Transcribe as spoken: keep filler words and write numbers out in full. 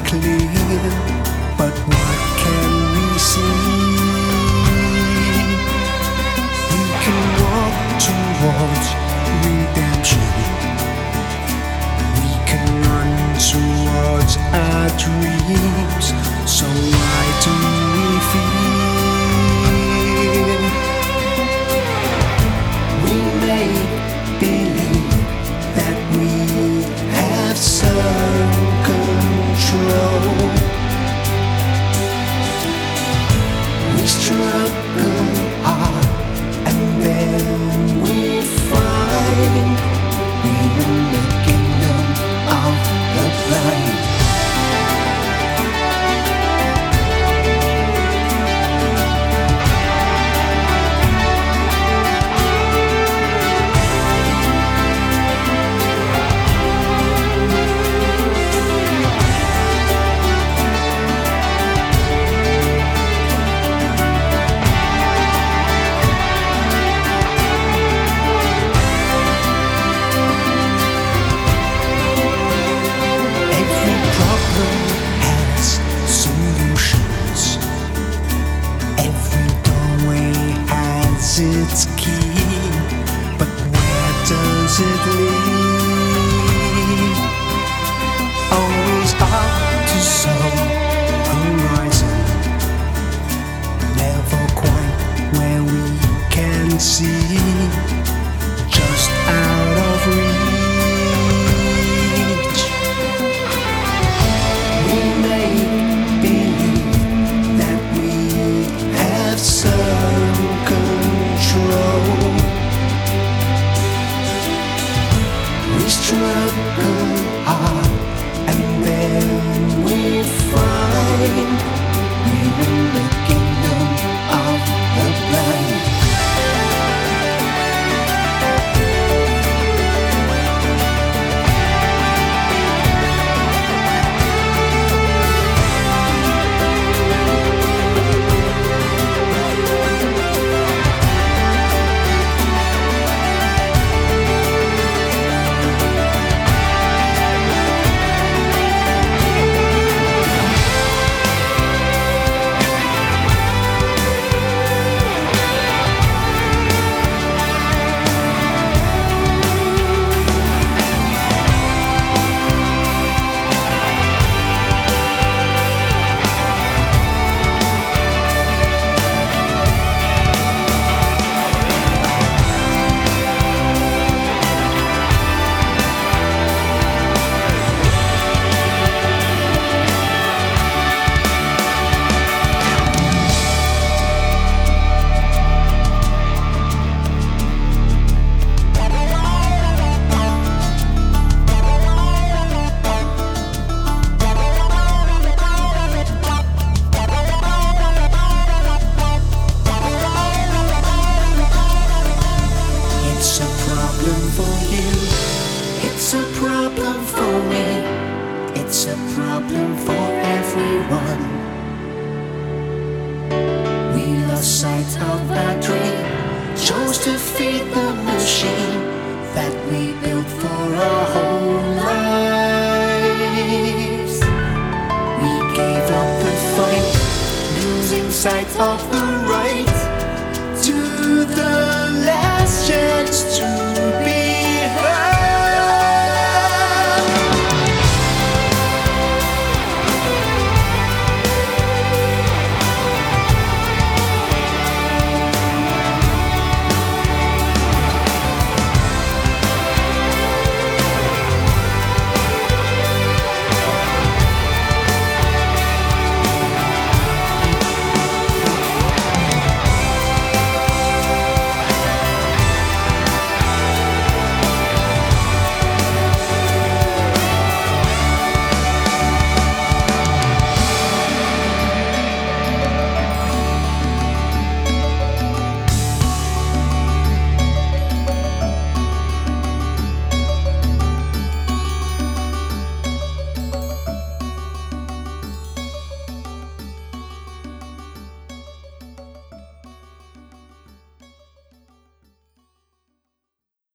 clear, but what can we see? We can walk towards redemption. We can run towards our dreams. So why do we fear? We make believe that we have some control. We struggle hard and then we find we're in the kingdom of the blind. Its key, but where does it lead? Always up to some horizon, never quite where we can see, just out of reach. We make believe that we have some control. We struggle hard and then we find we're in the kingdom of the blind. It's a problem for me, it's a problem for everyone. We lost sight of our dream, chose to feed the machine that we built for our whole lives. We gave up the fight, losing sight of the